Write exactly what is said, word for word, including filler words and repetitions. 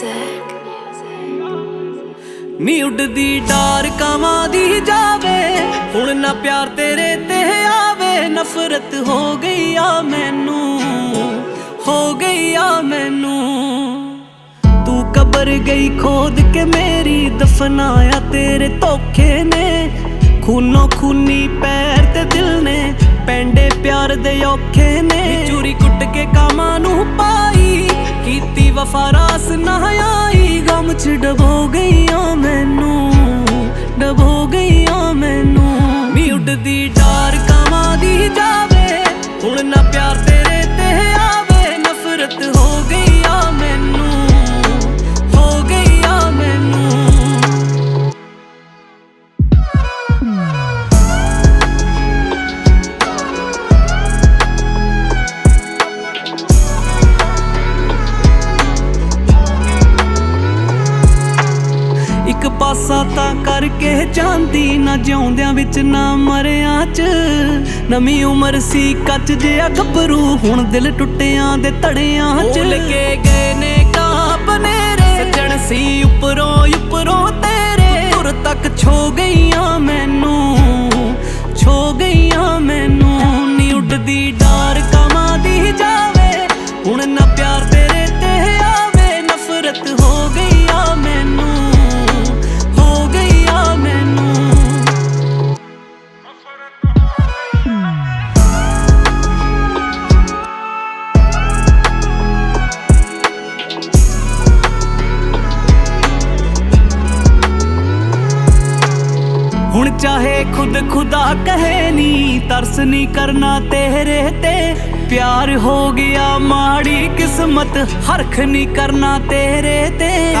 Music. ਨੀ ਉੱਡਦੀ ਡਾਰ ਕਾਵਾਂ ਦੀ ਜਾਵੇ, ਹੁਣ ਨਾ ਪਿਆਰ ਤੇਰੇ ਤੇ ਆਵੇ। ਨਫ਼ਰਤ ਹੋ ਗਈ ਆ ਮੈਨੂੰ, ਹੋ ਗਈ ਆ ਮੈਨੂੰ। ਤੂੰ ਕਬਰ ਗਈ ਖੋਦ ਕੇ ਮੇਰੀ, ਦਫਨਾਇਆ ਤੇਰੇ ਧੋਖੇ ਨੇ। ਖੂਨੋ ਖੂਨੀ ਪੈਰ ਤੇ ਦਿਲ ਨੇ, ਪੈਂਡੇ ਪਿਆਰ ਦੇ ਔਖੇ ਨੇ। ਚੂਰੀ ਕੁੱਟ ਕੇ ਕਾਮਾਂ ਨੂੰ ਪਾਈ, ਕੀਤੀ ਵਫਾ ਰਾਸ ਨਾ ਆਈ। ਗਮ ਚ ਡਬੋ ਗਈਆਂ ਮੈਨੂੰ, ਡਬੋ ਗਈਆਂ ਮੈਨੂੰ। ਨੀ ਉੱਡਦੀ ਡਾਰ ਕਾਵਾਂ ਦੀ ਜਾਵੇ, ਹੁਣ ਨਾ ਪਿਆਰ ਤੇਰੇ ਤੇ ਆਵੇ। ਨਫ਼ਰਤ ਹੋ ਗਈ ਆ ਮੈਨੂੰ, ਹੋ ਗਈ ਆ ਮੈਨੂੰ। ਇੱਕ ਪਾਸਾ ਤਾਂ ਕਰਕੇ ਜਾਂਦੀ, ਨਾ ਜਿਉਂਦਿਆਂ ਵਿੱਚ ਨਾ ਮਰਿਆਂ ਚ। ਨਵੀਂ ਉਮਰ ਸੀ ਕੱਚ ਜਿਹਾ ਗੱਭਰੂ, ਹੁਣ ਦਿਲ ਟੁੱਟਿਆਂ ਦੇ ਧੜਿਆਂ ਚ। ਭੁੱਲ ਕੇ ਗਏ ਨੇ ਕਾਂ ਬਨੇਰੇ, ਸੱਜਣ ਸੀ ਉੱਪਰੋਂ ਉੱਪਰੋਂ ਤੇਰੇ। ਤੁਰ ਤੱਕ ਛੋ ਗਈਆਂ ਮੈਨੂੰ, ਛੋ ਗਈਆਂ ਮੈਨੂੰ। ਨੀ ਉੱਡਦੀ ਡਾਰ ਕਾਵਾਂ ਦੀ ਜਾਵੇ, ਹੁਣ ਨਾ ਪਿਆਰ ਤੇਰੇ ਤੇ ਆਵੇ। ਨਫ਼ਰਤ ਹੋ ਗਈ ਆ ਮੈਨੂੰ, ਹੁਣ ਚਾਹੇ ਖੁਦ ਖੁਦਾ ਕਹੇ ਨੀ, ਤਰਸ ਨੀ ਕਰਨਾ ਤੇਰੇ ਤੇ। ਪਿਆਰ ਹੋ ਗਿਆ ਮਾੜੀ ਕਿਸਮਤ, ਹਰਖ ਨੀ ਕਰਨਾ ਤੇਰੇ ਤੇ।